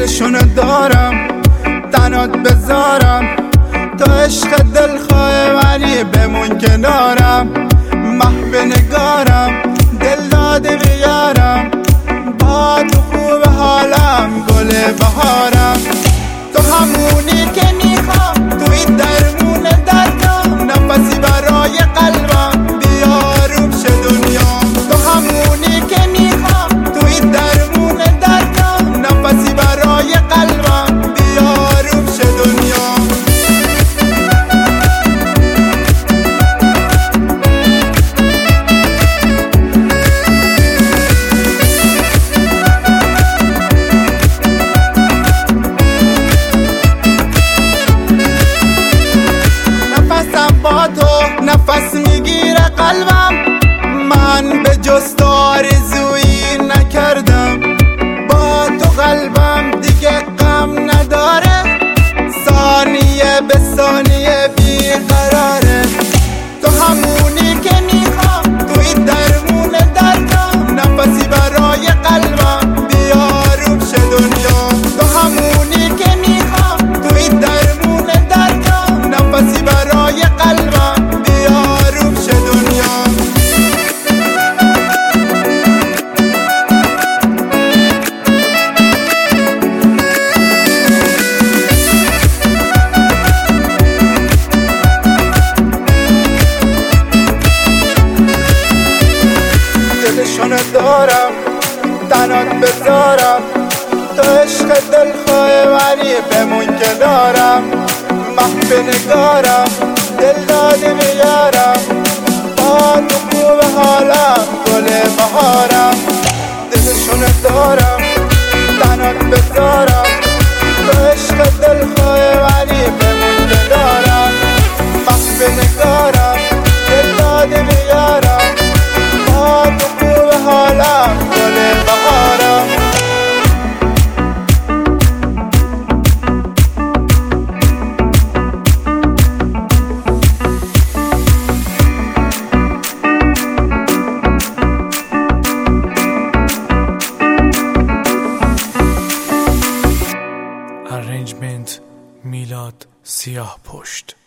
دلشونو دارم تنات بذارم، تا عشق دلخواه منی بمون کنارم. محو نگارم دل داده بیارم، با تو خوب حالم گل بهارم. تو همونی که میخوام توی درمون دردم، نفسی برای قلبم بیاروم شه دنیا. تو همونی که میخوام توی درمون دردم، نفسی برای قلبم بیاروم شه دنیا. با تو نفس میگیره قلبم، من به جز تو آرزویی نکردم. با تو قلبم دیگه غم نداره، ثانیه به ثانیه بیقراره. تو همونی که میخوام توی درمون دردم، نفسی برای قلبم بیاروم شه دنیا. تو همونی که میخوام توی درمون دردم، نفسی برای قلبم بیاروم شه دنیا. دلشونو دارم تنات بذارم، تا عشق دلخواه منی بمون کنارم. محو نگارم دل داده بیارم، با تو خوب حالم گل بهارم. دلشونو دارم تنات بذارم، تا عشق دلخواه منی بمون کنارم. محو نگارم دل داده بیارم، با تو خوب حالم گل بهارم. Arrangement میلاد سیاه پشت.